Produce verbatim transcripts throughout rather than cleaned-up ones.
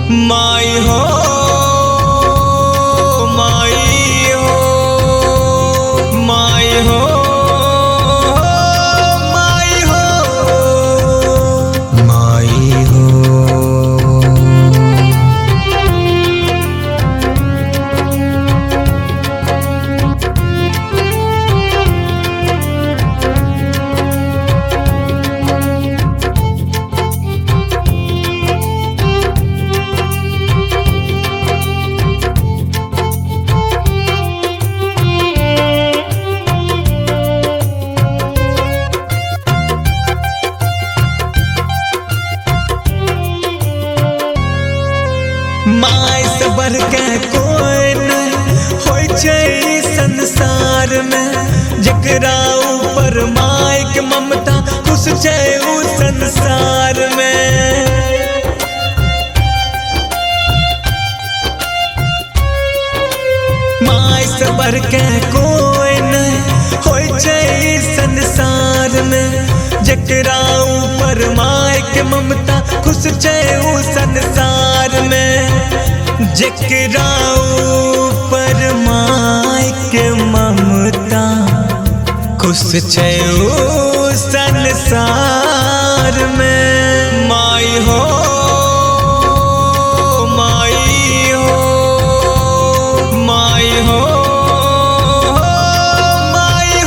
माई हो माई हो माई हो माई हो माई हो। माय से बढ़ के कोई नहीं होय छै संसार में, जकरा ऊपर माय के ममता खुश छै उ संसार में। माय से बढ़ के कोई नहीं होय छै संसार में, जकरा ऊपर माय के ममता खुश छै उ संसार में। जकरा ऊपर माय के ममता खुश छै उ संसार में। माय हो माई हो माई हो माई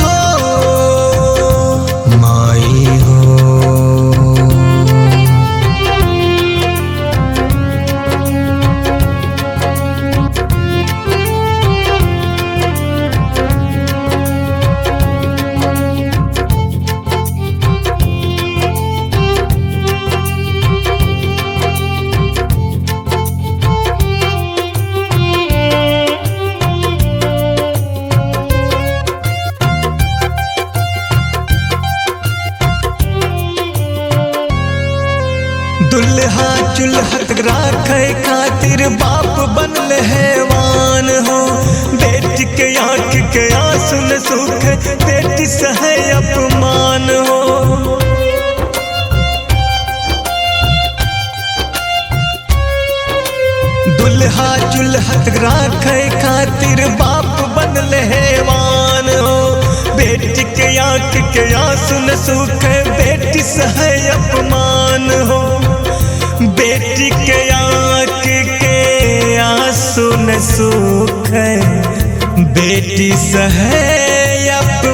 हो माई हो। दुल्हा चुल्हत राखे खातिर बाप बनल हैवान हो, बेटी के आँख के आंसू न सूखे बेटी सहे अपमान हो। दुल्हा चुल्हत राखे खातिर बाप बनल हैवान हो, बेटी के आँख के आंसू न सूखे बेटी सहे अपमान हो। बेटी के आँख के आंसू न सूखे बेटी सहे अपमान